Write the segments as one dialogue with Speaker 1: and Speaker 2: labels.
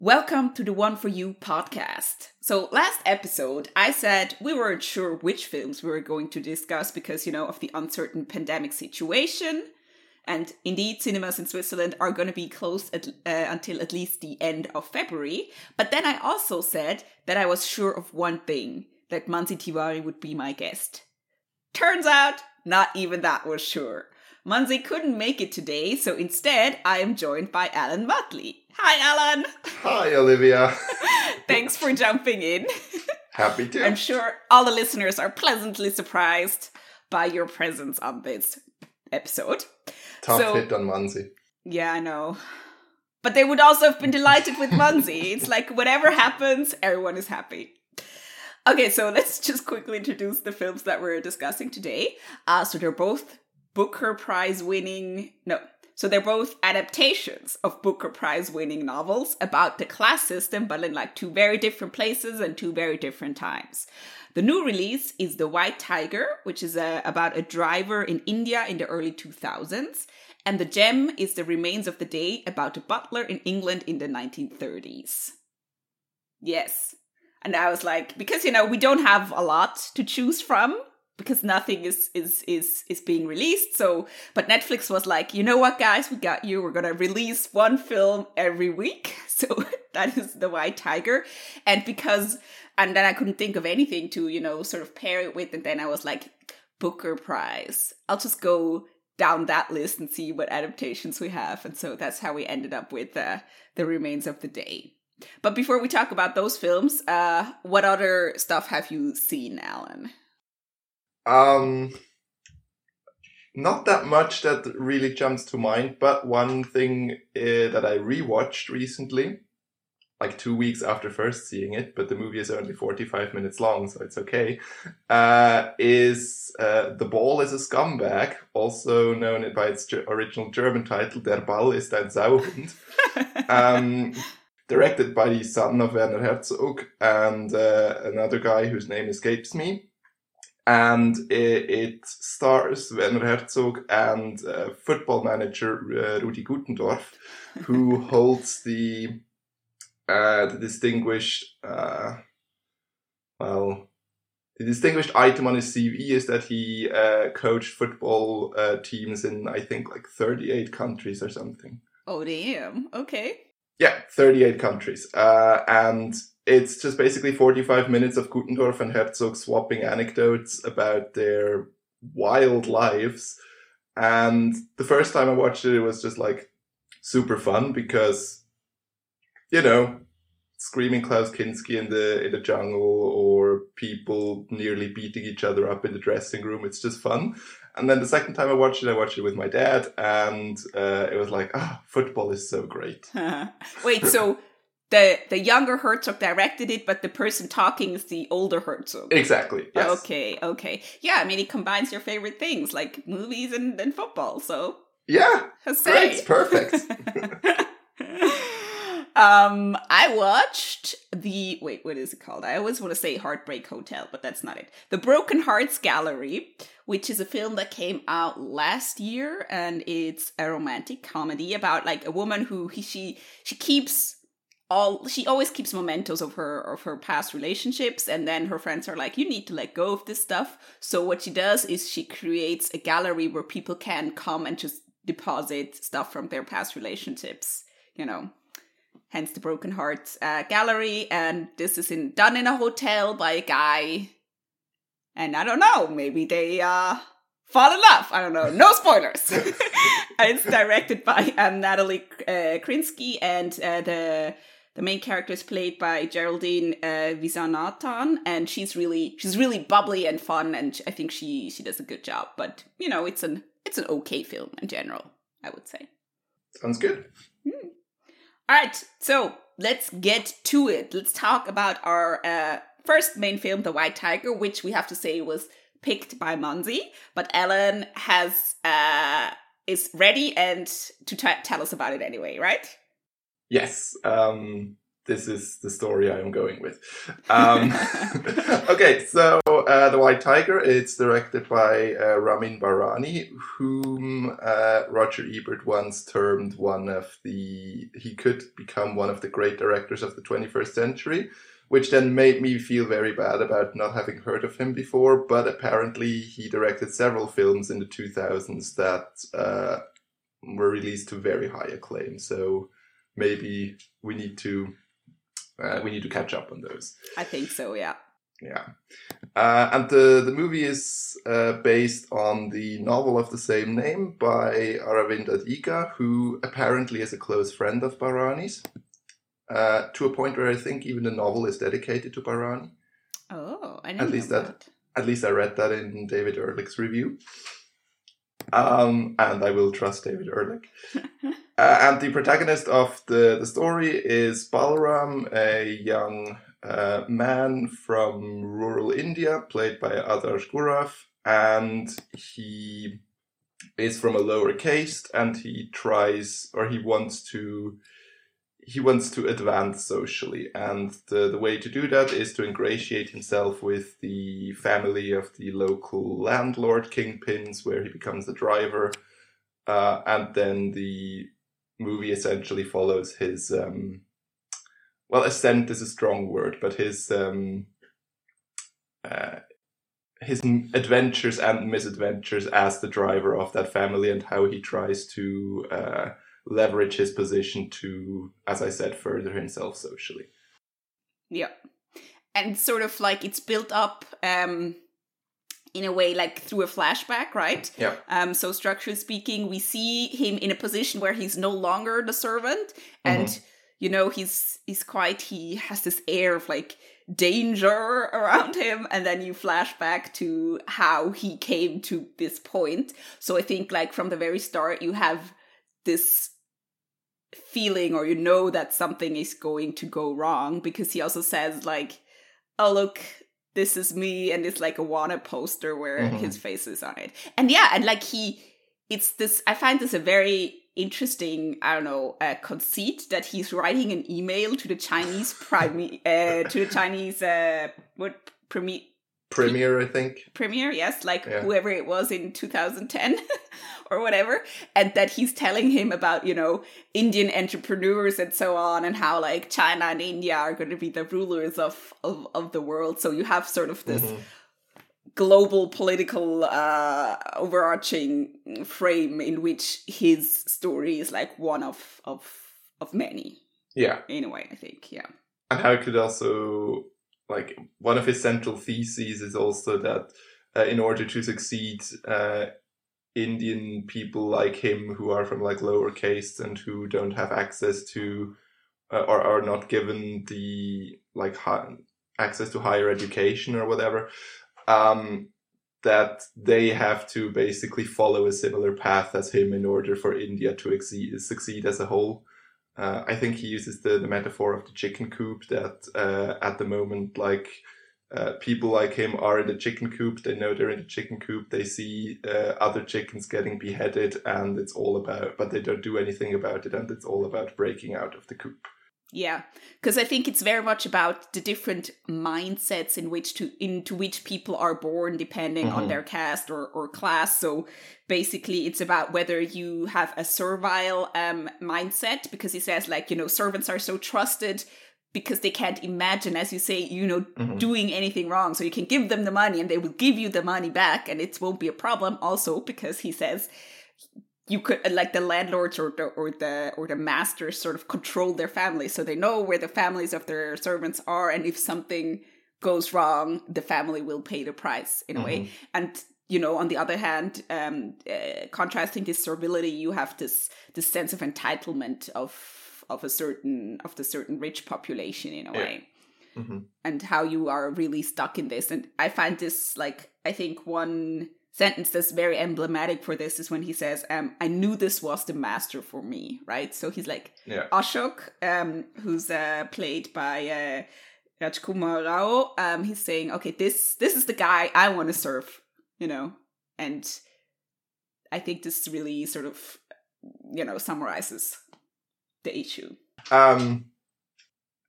Speaker 1: Welcome to the One For You podcast. So last episode, I said we weren't sure which films we were going to discuss because, of the uncertain pandemic situation. And indeed, cinemas in Switzerland are going to be closed until at least the end of February. But then I also said that I was sure of one thing, that Manzi Tiwari would be my guest. Turns out, not even that was sure. Manzi couldn't make it today, so instead I am joined by Alan Mutley. Hi, Alan.
Speaker 2: Hi, Olivia.
Speaker 1: Thanks for jumping in.
Speaker 2: Happy to.
Speaker 1: I'm sure all the listeners are pleasantly surprised by your presence on this episode.
Speaker 2: Tough hit on Manzi.
Speaker 1: Yeah, I know. But they would also have been delighted with Manzi. It's like whatever happens, everyone is happy. Okay, so let's just quickly introduce the films that we're discussing today. So they're both Booker Prize winning... So they're both adaptations of Booker Prize winning novels about the class system, but in like two very different places and two very different times. The new release is The White Tiger, which is about a driver in India in the early 2000s. And The Gem is The Remains of the Day, about a butler in England in the 1930s. Yes. And I was like, because, we don't have a lot to choose from, because nothing is being released. So, but Netflix was like, you know what, guys, we got you. We're going to release one film every week. So that is The White Tiger. And then I couldn't think of anything to, sort of pair it with. And then I was like, Booker Prize. I'll just go down that list and see what adaptations we have. And so that's how we ended up with The Remains of the Day. But before we talk about those films, what other stuff have you seen, Alan?
Speaker 2: Not that much that really jumps to mind, but one thing that I rewatched recently, like 2 weeks after first seeing it, but the movie is only 45 minutes long, so it's okay, is The Ball is a Scumbag, also known by its original German title, Der Ball ist ein Sauhund. Directed by the son of Werner Herzog and another guy whose name escapes me. And it stars Werner Herzog and football manager Rudi Guttendorf, who holds the distinguished, the distinguished item on his CV is that he coached football teams in, I think, like 38 countries or something.
Speaker 1: Oh, damn. Okay.
Speaker 2: Yeah, 38 countries. And it's just basically 45 minutes of Guttendorf and Herzog swapping anecdotes about their wild lives. And the first time I watched it, it was just like super fun because, screaming Klaus Kinski in the jungle or people nearly beating each other up in the dressing room. It's just fun. And then the second time I watched it with my dad, and it was like, football is so great.
Speaker 1: Wait, so the younger Herzog directed it, but the person talking is the older Herzog?
Speaker 2: Exactly, yes.
Speaker 1: Okay. Yeah, I mean, it combines your favorite things, like movies and football, so...
Speaker 2: Yeah, great, it's perfect.
Speaker 1: I watched what is it called? I always want to say Heartbreak Hotel, but that's not it. The Broken Hearts Gallery, which is a film that came out last year, and it's a romantic comedy about like a woman who she always keeps mementos of her past relationships, and then her friends are like, you need to let go of this stuff. So what she does is she creates a gallery where people can come and just deposit stuff from their past relationships, Hence the Broken Hearts Gallery, and this is done in a hotel by a guy, and I don't know, maybe they fall in love. I don't know. No spoilers. It's directed by Natalie Krinsky, and the main character is played by Geraldine Viswanathan, and she's really bubbly and fun, and I think she does a good job. But it's an okay film in general, I would say.
Speaker 2: Sounds good.
Speaker 1: All right, so let's get to it. Let's talk about our first main film, The White Tiger, which we have to say was picked by Manzi, but Ellen is ready and to tell us about it anyway, right?
Speaker 2: Yes. The this is the story I am going with. Okay, so The White Tiger, it's directed by Ramin Barani, whom Roger Ebert once termed he could become one of the great directors of the 21st century, which then made me feel very bad about not having heard of him before, but apparently he directed several films in the 2000s that were released to very high acclaim, so maybe we need to catch up on those.
Speaker 1: I think so, yeah.
Speaker 2: Yeah. And the movie is based on the novel of the same name by Aravind Adiga, who apparently is a close friend of Barani's, to a point where I think even the novel is dedicated to Barani.
Speaker 1: Oh, I didn't know that.
Speaker 2: At least I read that in David Ehrlich's review. And I will trust David Ehrlich. And the protagonist of the story is Balram, a young man from rural India, played by Adarsh Gurav, and he is from a lower caste, and he wants to advance socially, and the way to do that is to ingratiate himself with the family of the local landlord kingpins, where he becomes the driver, and then the movie essentially follows his ascent is a strong word, but his adventures and misadventures as the driver of that family, and how he tries to leverage his position to, as I said, further himself socially.
Speaker 1: Yeah. And sort of like it's built up in a way like through a flashback, right?
Speaker 2: Yeah.
Speaker 1: So structurally speaking, we see him in a position where he's no longer the servant, and you know, he has this air of like danger around him, and then you flash back to how he came to this point. So I think like from the very start you have this feeling, or you know that something is going to go wrong, because he also says like, oh look, this is me, and it's like a wanna poster where his face is on it. And yeah, and like I find this a very interesting, I don't know, conceit that he's writing an email to the Chinese
Speaker 2: Premier, I think.
Speaker 1: Premier, yes, like whoever it was in 2010 or whatever, and that he's telling him about, you know, Indian entrepreneurs and so on, and how like China and India are going to be the rulers of the world. So you have sort of this global political overarching frame in which his story is like one of many.
Speaker 2: Yeah.
Speaker 1: In a way, I think, yeah.
Speaker 2: And how it could also, like, one of his central theses is also that in order to succeed, Indian people like him, who are from like lower castes and who don't have access to or are not given the like access to higher education or whatever, that they have to basically follow a similar path as him in order for India to succeed as a whole. I think he uses the metaphor of the chicken coop, that at the moment, like, people like him are in the chicken coop. They know they're in the chicken coop. They see other chickens getting beheaded, and it's all about, but they don't do anything about it, and it's all about breaking out of the coop.
Speaker 1: Yeah, because I think it's very much about the different mindsets into which people are born, depending on their caste or class. So basically, it's about whether you have a servile mindset, because he says, like, you know, servants are so trusted because they can't imagine, as you say, you know, doing anything wrong. So you can give them the money and they will give you the money back, and it won't be a problem. Also, because he says you could, like, the landlords or the masters sort of control their families, so they know where the families of their servants are, and if something goes wrong, the family will pay the price in a way. And you know, on the other hand, contrasting this servility, you have this sense of entitlement of the certain rich population in a way, and how you are really stuck in this. And I find this, like, I think one sentence that's very emblematic for this is when he says, I knew this was the master for me, right? So he's like, Ashok, who's played by Rajkumar Rao, he's saying, okay, this is the guy I want to serve, you know? And I think this really sort of, you know, summarizes the issue.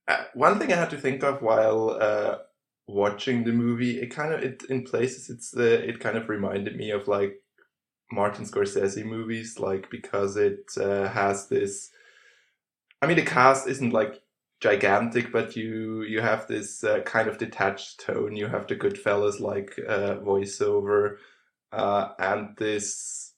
Speaker 2: One thing I had to think of while watching the movie, it in places it kind of reminded me of like Martin Scorsese movies, like because it has this. I mean, the cast isn't like gigantic, but you have this kind of detached tone. You have the Goodfellas like voiceover, and this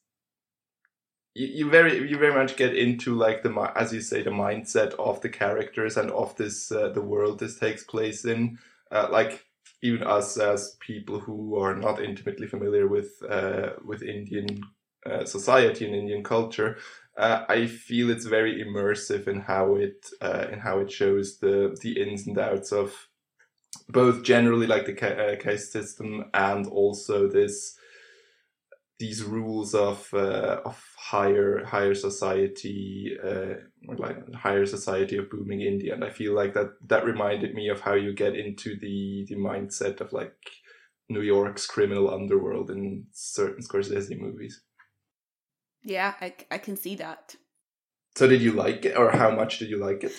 Speaker 2: you very much get into like as you say, the mindset of the characters and of this the world this takes place in. Like even us as people who are not intimately familiar with Indian society and Indian culture, I feel it's very immersive in how it shows the ins and outs of both generally like the caste system and also these rules of higher society, like higher society of booming India. And I feel like that reminded me of how you get into the mindset of like New York's criminal underworld in certain Scorsese movies.
Speaker 1: Yeah, I can see that.
Speaker 2: So did you like it, or how much did you like it?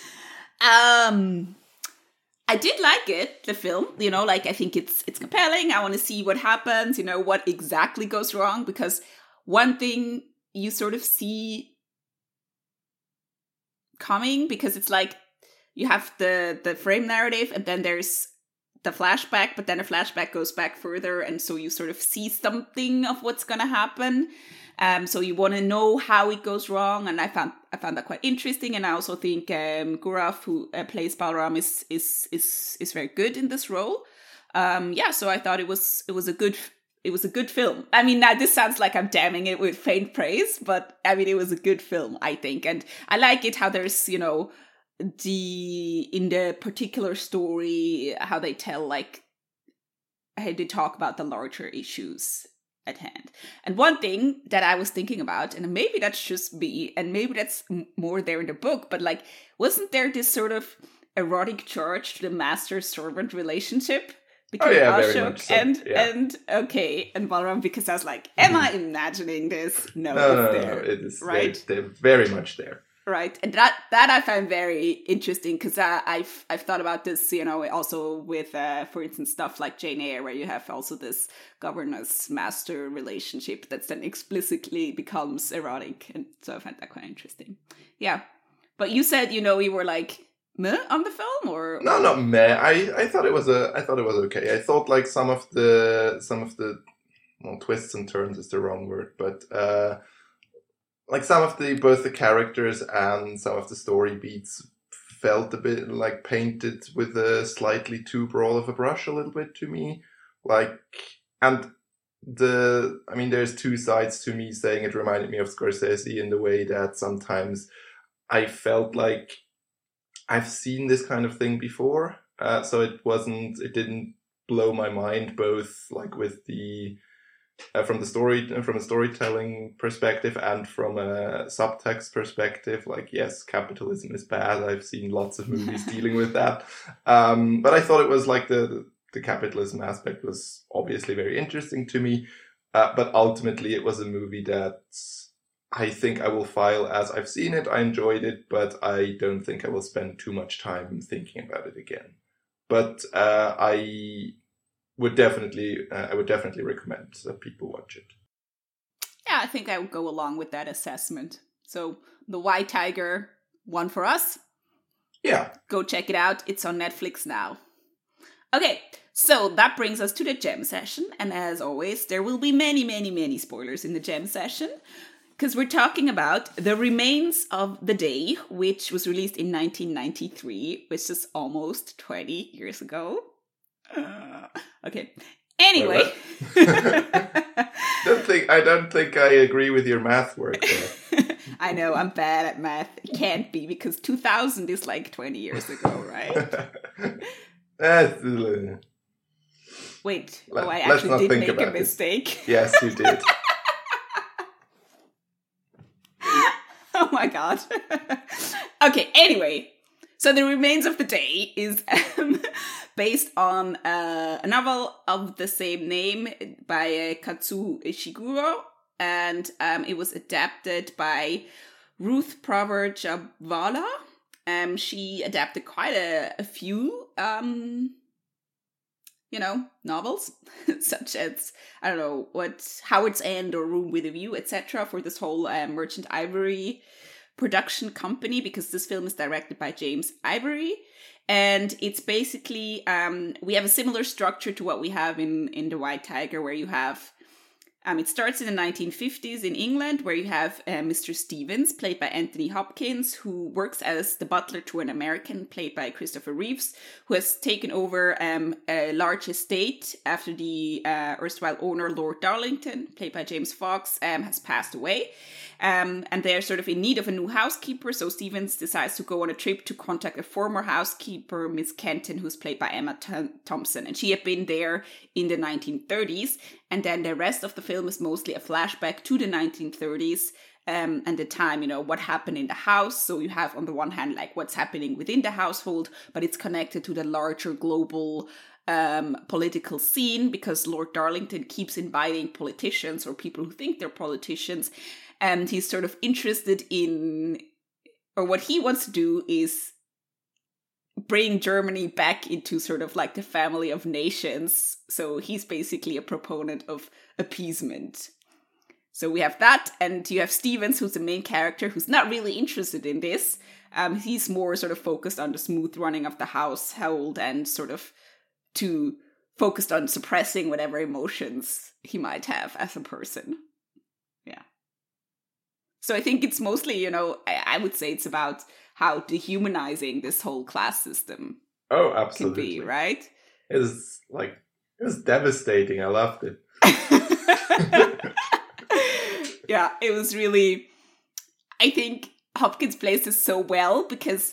Speaker 1: I did like it, the film, like I think it's compelling. I want to see what happens, what exactly goes wrong, because one thing you sort of see coming, because it's like you have the frame narrative and then there's the flashback, but then the flashback goes back further, and so you sort of see something of what's going to happen. So you want to know how it goes wrong, and I found that quite interesting. And I also think Gaurav, who plays Balaram, is very good in this role. So I thought it was a good film. I mean, now this sounds like I'm damning it with faint praise, but I mean, it was a good film, I think, and I like it how there's in the particular story how they tell, like how they talk about the larger issues at hand. And one thing that I was thinking about, and maybe that's just me, and maybe that's more there in the book, but like, wasn't there this sort of erotic charge to the master-servant relationship between Ashok
Speaker 2: so.
Speaker 1: and Balaram? Because I was like, am I imagining this? No,
Speaker 2: it is right. They're very much there.
Speaker 1: Right, and that I find very interesting, because I've thought about this, also with, for instance, stuff like Jane Eyre, where you have also this governess-master relationship that's then explicitly becomes erotic, and so I find that quite interesting. Yeah, but you said you were like meh on the film, or
Speaker 2: no, not meh. I thought it was okay. I thought like some of the well, twists and turns is the wrong word, but like some of both the characters and some of the story beats felt a bit like painted with a slightly too broad of a brush a little bit to me. Like, and there's two sides to me saying it reminded me of Scorsese in the way that sometimes I felt like I've seen this kind of thing before. So it didn't blow my mind, both like with the, from a storytelling perspective and from a subtext perspective. Like, yes, capitalism is bad. I've seen lots of movies dealing with that. But I thought it was like the capitalism aspect was obviously very interesting to me. But ultimately it was a movie that I think I will file as I've seen it. I enjoyed it, but I don't think I will spend too much time thinking about it again. But I would definitely recommend that people watch it.
Speaker 1: Yeah, I think I would go along with that assessment. So The White Tiger, one for us.
Speaker 2: Yeah.
Speaker 1: Go check it out. It's on Netflix now. Okay, so that brings us to the Gem session. And as always, there will be many, many, many spoilers in the Gem session, because we're talking about The Remains of the Day, which was released in 1993, which is almost 20 years ago. Okay. Anyway.
Speaker 2: I don't think I agree with your math work there.
Speaker 1: I know, I'm bad at math. It can't be, because 2000 is like 20 years ago, right? Wait, I actually did make a mistake.
Speaker 2: Yes, you did.
Speaker 1: Oh my god. Okay, anyway. So The Remains of the Day is based on a novel of the same name by Kazuo Ishiguro, and it was adapted by Ruth Prover Jabvala, She adapted quite a few, novels, such as, I don't know, Howard's End or Room with a View, etc., for this whole Merchant Ivory production company, because this film is directed by James Ivory. And it's basically, we have a similar structure to what we have in The White Tiger, where you have, it starts in the 1950s in England, where you have Mr. Stevens, played by Anthony Hopkins, who works as the butler to an American, played by Christopher Reeves, who has taken over a large estate after the erstwhile owner, Lord Darlington, played by James Fox, has passed away. And they're sort of in need of a new housekeeper, so Stevens decides to go on a trip to contact a former housekeeper, Miss Kenton, who's played by Emma Thompson. And she had been there in the 1930s, and then the rest of the film is mostly a flashback to the 1930s and the time, what happened in the house. So you have, on the one hand, like what's happening within the household, but it's connected to the larger global political scene, because Lord Darlington keeps inviting politicians or people who think they're politicians. And he's sort of interested in, or what he wants to do is bring Germany back into sort of like the family of nations. So he's basically a proponent of appeasement. So we have that, and you have Stevens, who's the main character, who's not really interested in this. He's more sort of focused on the smooth running of the household and sort of focused on suppressing whatever emotions he might have as a person. Yeah. So I think it's mostly, I would say it's about how dehumanizing this whole class system can be, right?
Speaker 2: It was devastating. I loved it.
Speaker 1: Yeah, it was really, I think Hopkins plays this so well because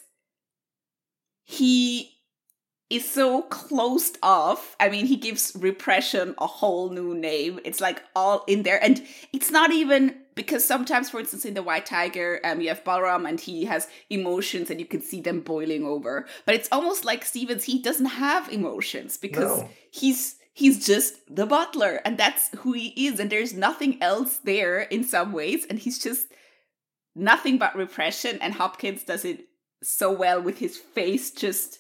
Speaker 1: he is so closed off. I mean, he gives repression a whole new name. It's like all in there. And it's not even, because sometimes, for instance, in The White Tiger, you have Balaram and he has emotions and you can see them boiling over. But it's almost like Stevens, he doesn't have emotions because he's just the butler and that's who he is. And there's nothing else there in some ways. And he's just nothing but repression. And Hopkins does it so well with his face just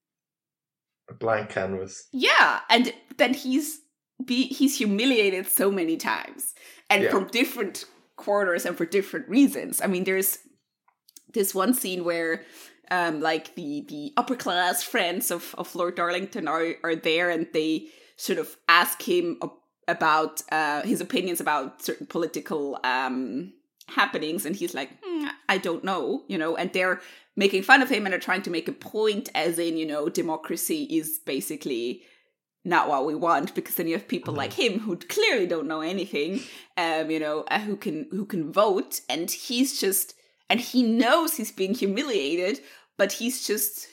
Speaker 2: a blank canvas.
Speaker 1: Yeah, and then he's humiliated so many times, and from different quarters and for different reasons. I mean, there's this one scene where, like the upper class friends of Lord Darlington are there, and they sort of ask him about his opinions about certain political happenings, and he's like, I don't know, and they're making fun of him and are trying to make a point as in, democracy is basically not what we want, because then you have people like him who clearly don't know anything, who can vote, and he's just, and he knows he's being humiliated, but he's just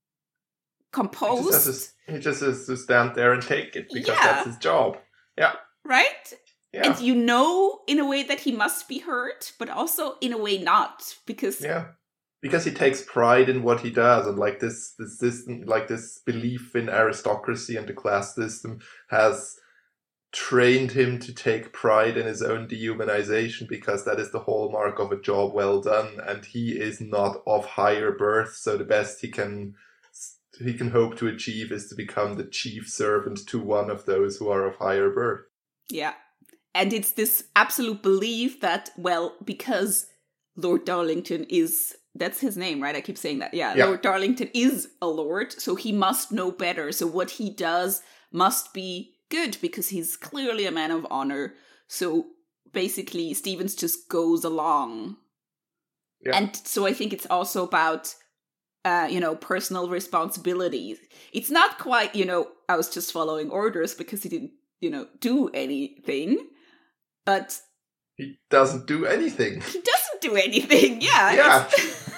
Speaker 1: composed.
Speaker 2: He just has to stand there and take it because that's his job. Yeah.
Speaker 1: Right?
Speaker 2: Yeah.
Speaker 1: And in a way that he must be hurt, but also in a way not, because
Speaker 2: because he takes pride in what he does, and like this system, like this belief in aristocracy and the class system has trained him to take pride in his own dehumanization, because that is the hallmark of a job well done, and he is not of higher birth, so the best he can hope to achieve is to become the chief servant to one of those who are of higher birth.
Speaker 1: Yeah. And it's this absolute belief that, well, because Lord Darlington that's his name, right? I keep saying that. Yeah, Lord Darlington is a lord, so he must know better. So what he does must be good, because he's clearly a man of honor. So basically, Stevens just goes along. Yeah. And so I think it's also about, personal responsibility. It's not quite, I was just following orders because he didn't, do anything. But
Speaker 2: he doesn't do anything.
Speaker 1: He doesn't do anything. Yeah.
Speaker 2: Yeah.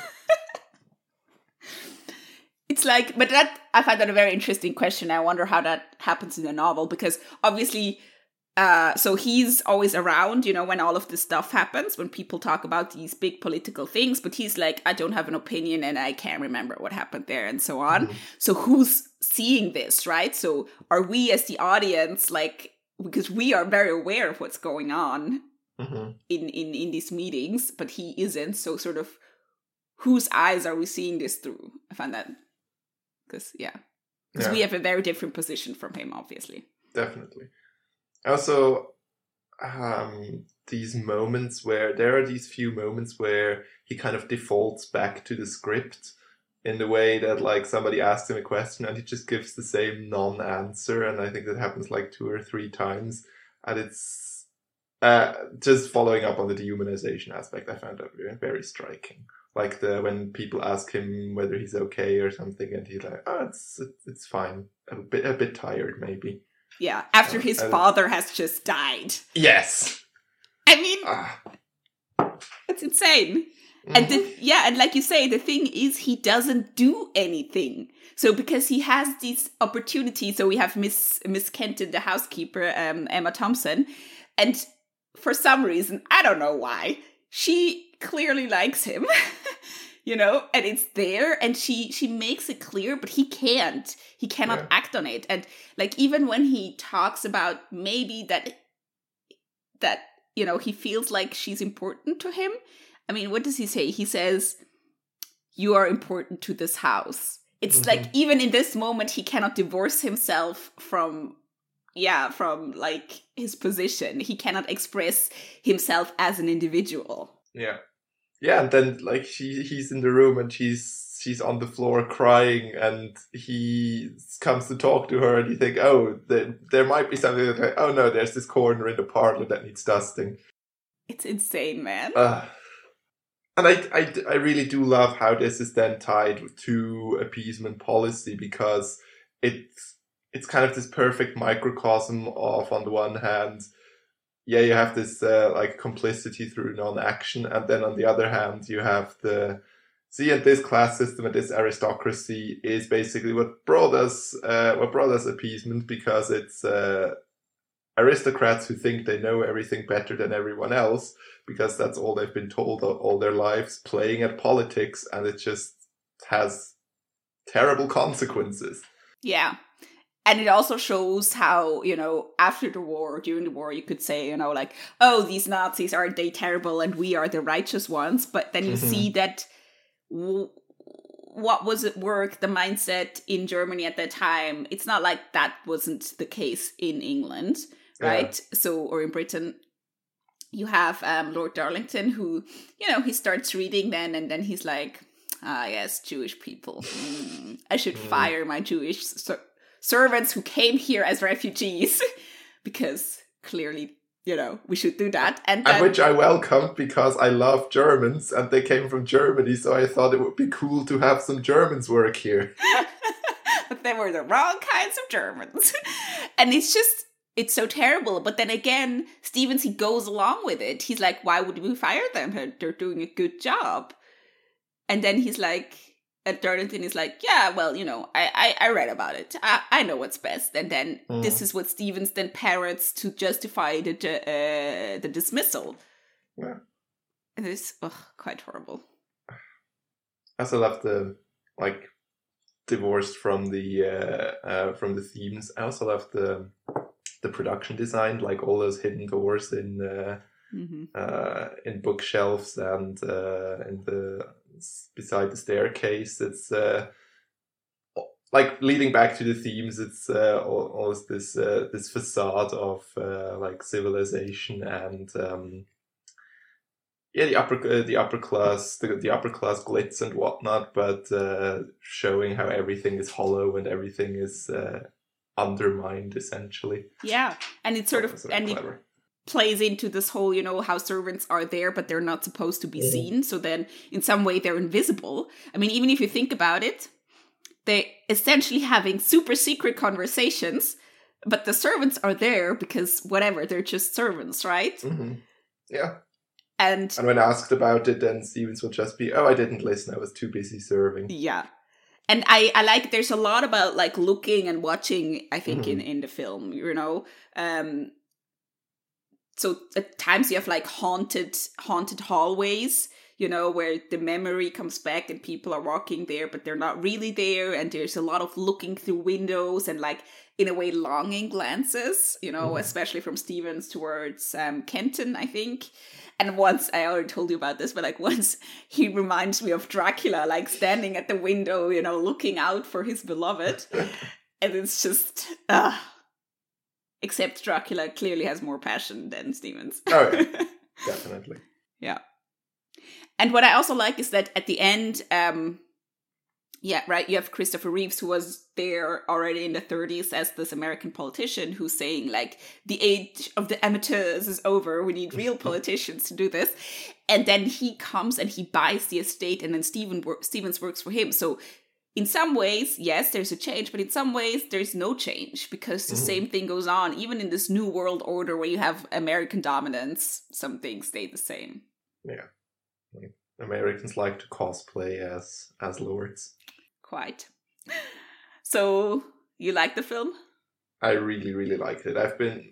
Speaker 1: It's like, but I find that a very interesting question. I wonder how that happens in the novel, because obviously, so he's always around, when all of this stuff happens, when people talk about these big political things, but he's like, I don't have an opinion and I can't remember what happened there and so on. Mm-hmm. So who's seeing this, right? So are we as the audience, like, because we are very aware of what's going on in these meetings, but he isn't. So sort of, whose eyes are we seeing this through? I find that because we have a very different position from him, obviously.
Speaker 2: Definitely. Also, these moments where there are these few moments where he kind of defaults back to the script in the way that like somebody asks him a question and he just gives the same non-answer, and I think that happens like 2 or 3 times, and it's just following up on the dehumanization aspect. I found that very, very striking. Like when people ask him whether he's okay or something, and he's like, "Oh, it's fine. A bit tired, maybe."
Speaker 1: Yeah, after his father has just died.
Speaker 2: Yes.
Speaker 1: I mean, it's insane. Mm-hmm. And like you say, the thing is he doesn't do anything. So because he has these opportunities, so we have Miss Kenton, the housekeeper, Emma Thompson, and for some reason, I don't know why, she clearly likes him, and it's there, and she makes it clear, but he cannot act on it. And like, even when he talks about maybe that he feels like she's important to him. I mean, what does he say? He says, "You are important to this house." It's like, even in this moment, he cannot divorce himself from like his position. He cannot express himself as an individual.
Speaker 2: Yeah. Yeah, and then like he's in the room and she's on the floor crying, and he comes to talk to her, and you think, oh, there might be something like, oh no, there's this corner in the parlor that needs dusting.
Speaker 1: It's insane, man.
Speaker 2: And I really do love how this is then tied to appeasement policy, because it's kind of this perfect microcosm of, on the one hand, you have this like complicity through non-action, and then on the other hand, you have and this class system and this aristocracy is basically what brought us appeasement, because it's aristocrats who think they know everything better than everyone else, because that's all they've been told all their lives, playing at politics, and it just has terrible consequences.
Speaker 1: Yeah. And it also shows how, after the war, during the war, you could say, like, oh, these Nazis, aren't they terrible, and we are the righteous ones. But then you see that what was at work, the mindset in Germany at that time, it's not like that wasn't the case in England, right? Yeah. So, or in Britain. You have Lord Darlington, who, he starts reading then, and then he's like, yes, Jewish people. I should fire my Jewish servants who came here as refugees, because clearly, we should do that. And
Speaker 2: which I welcomed, because I love Germans and they came from Germany, so I thought it would be cool to have some Germans work here.
Speaker 1: But they were the wrong kinds of Germans. And it's so terrible. But then again, Stevens, he goes along with it. He's like, why would we fire them? They're doing a good job. And then he's like, and Darlington is like, yeah, well, I read about it. I know what's best. And then this is what Stevens then parrots to justify the dismissal.
Speaker 2: Yeah.
Speaker 1: And it's quite horrible.
Speaker 2: I also love the, like, divorced from the themes. I also love the production design, like all those hidden doors in bookshelves and beside the staircase. It's like leading back to the themes. It's almost this facade of like civilization and the upper class glitz and whatnot, but showing how everything is hollow and everything is undermined, essentially.
Speaker 1: Yeah, and it's sort of
Speaker 2: clever.
Speaker 1: It plays into this whole, how servants are there, but they're not supposed to be seen. So then, in some way, they're invisible. I mean, even if you think about it, they're essentially having super secret conversations, but the servants are there because whatever, they're just servants, right?
Speaker 2: Mm-hmm. Yeah.
Speaker 1: And
Speaker 2: when asked about it, then Stevens will just be, oh, I didn't listen, I was too busy serving.
Speaker 1: Yeah. And I like, there's a lot about like looking and watching, I think, in the film, So at times you have like haunted hallways, where the memory comes back and people are walking there, but they're not really there. And there's a lot of looking through windows and like, in a way, longing glances, especially from Stevens towards Kenton, I think. And once, I already told you about this, but like once he reminds me of Dracula, like standing at the window, looking out for his beloved. And it's just, except Dracula clearly has more passion than Stevens.
Speaker 2: Oh, yeah. Definitely.
Speaker 1: Yeah. And what I also like is that at the end, you have Christopher Reeves, who was there already in the 30s as this American politician who's saying, like, the age of the amateurs is over. We need real politicians to do this. And then he comes and he buys the estate, and then Stevens works for him. So in some ways, yes, there's a change, but in some ways, there's no change because the same thing goes on. Even in this new world order where you have American dominance, some things stay the same.
Speaker 2: Yeah. Americans like to cosplay as lords.
Speaker 1: Quite. So, you like the film?
Speaker 2: I really, really liked it.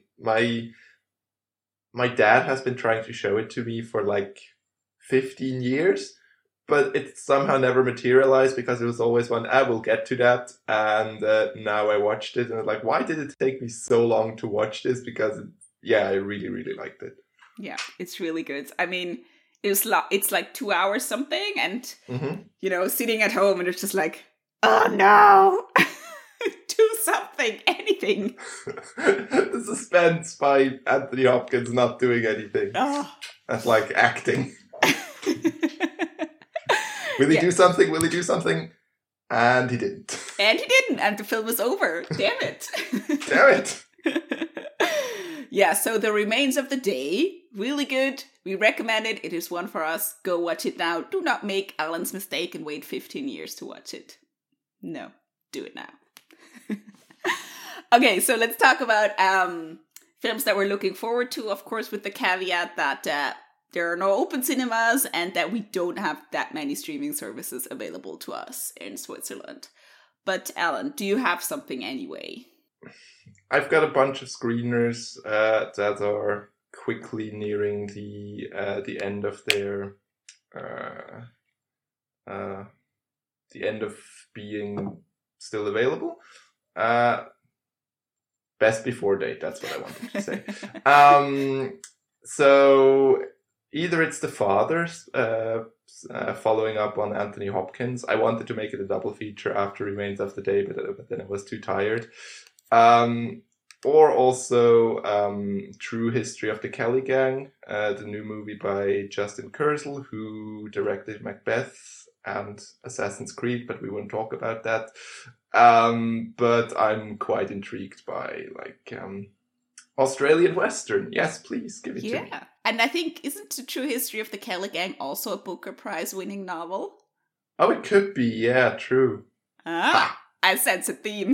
Speaker 2: My dad has been trying to show it to me for like 15 years, but it somehow never materialized because it was always one, I will get to that. And now I watched it and I'm like, why did it take me so long to watch this? Because, I really, really liked it.
Speaker 1: Yeah, it's really good. I mean, it's like 2 hours something, and sitting at home and it's just like, oh no, do something, anything.
Speaker 2: The suspense by Anthony Hopkins not doing anything.
Speaker 1: Oh.
Speaker 2: That's like acting. Will he do something? Will he do something? And he didn't.
Speaker 1: And he didn't, and the film was over. Damn it.
Speaker 2: Damn it.
Speaker 1: Yeah, so The Remains of the Day, really good. We recommend it. It is one for us. Go watch it now. Do not make Alan's mistake and wait 15 years to watch it. No, do it now. Okay, so let's talk about films that we're looking forward to, of course, with the caveat that there are no open cinemas and that we don't have that many streaming services available to us in Switzerland. But Alan, do you have something anyway?
Speaker 2: I've got a bunch of screeners that are quickly nearing the end of their the end of being still available. Best before date, that's what I wanted to say. So either it's The Fathers, following up on Anthony Hopkins. I wanted to make it a double feature after Remains of the Day, but then I was too tired. Or also True History of the Kelly Gang, the new movie by Justin Kurzel, who directed Macbeth and Assassin's Creed, but we won't talk about that. But I'm quite intrigued by Australian Western. Yes, please, give it to me.
Speaker 1: Yeah, and I think, isn't The True History of the Kelly Gang also a Booker Prize winning novel?
Speaker 2: Oh, it could be, yeah, true.
Speaker 1: I sense a theme.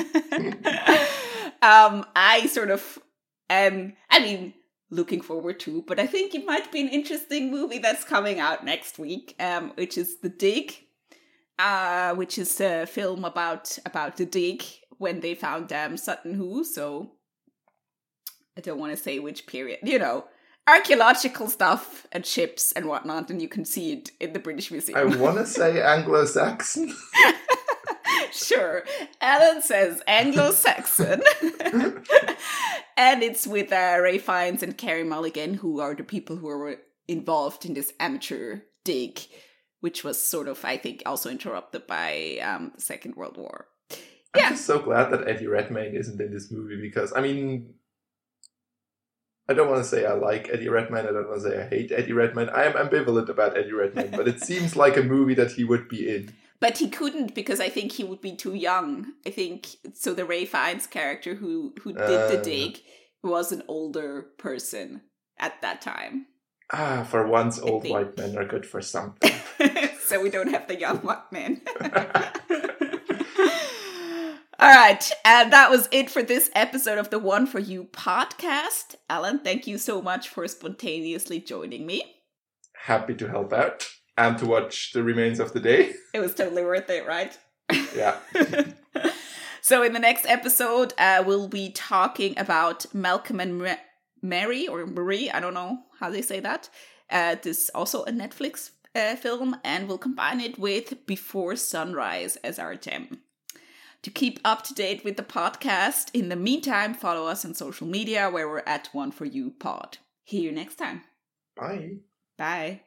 Speaker 1: I sort of looking forward to, but I think it might be an interesting movie that's coming out next week, which is The Dig, which is a film about the dig when they found Sutton Hoo, so I don't want to say which period, archaeological stuff and ships and whatnot, and you can see it in the British Museum.
Speaker 2: I want to say Anglo-Saxon.
Speaker 1: Sure, Alan says Anglo-Saxon. And it's with Ray Fiennes and Carey Mulligan, who are the people who were involved in this amateur dig, which was sort of, I think, also interrupted by the Second World War.
Speaker 2: I'm just so glad that Eddie Redmayne isn't in this movie, because, I don't want to say I like Eddie Redmayne, I don't want to say I hate Eddie Redmayne. I am ambivalent about Eddie Redmayne, but it seems like a movie that he would be in.
Speaker 1: But he couldn't, because I think he would be too young. I think, so the Ray Fiennes character who did the dig was an older person at that time.
Speaker 2: For once, old white men are good for something.
Speaker 1: So we don't have the young white men. All right, and that was it for this episode of the One For You podcast. Alan, thank you so much for spontaneously joining me.
Speaker 2: Happy to help out and to watch The Remains of the Day.
Speaker 1: It was totally worth it, right?
Speaker 2: Yeah.
Speaker 1: So in the next episode, we'll be talking about Malcolm and Mary, or Marie, I don't know how they say that. This is also a Netflix film, and we'll combine it with Before Sunrise as our gem. To keep up to date with the podcast, in the meantime, follow us on social media where we're at One4You Pod. See you next time.
Speaker 2: Bye.
Speaker 1: Bye.